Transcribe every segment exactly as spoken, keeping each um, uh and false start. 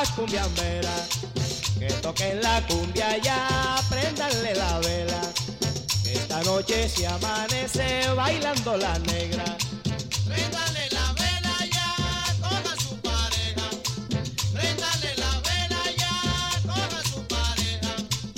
las cumbiamberas, que toquen la cumbia ya, préndanle la vela, que esta noche se amanece bailando la negra. Préndale la vela ya, coja su pareja. Préndale la vela ya, coja su pareja.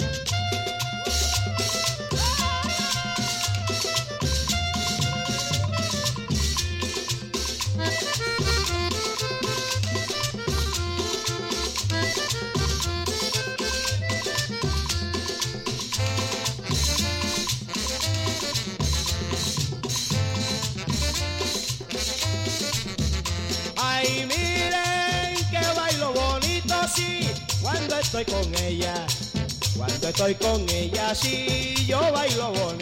Ay, miren que bailo bonito, sí, cuando estoy con ella, cuando estoy con ella, sí, yo bailo bonito.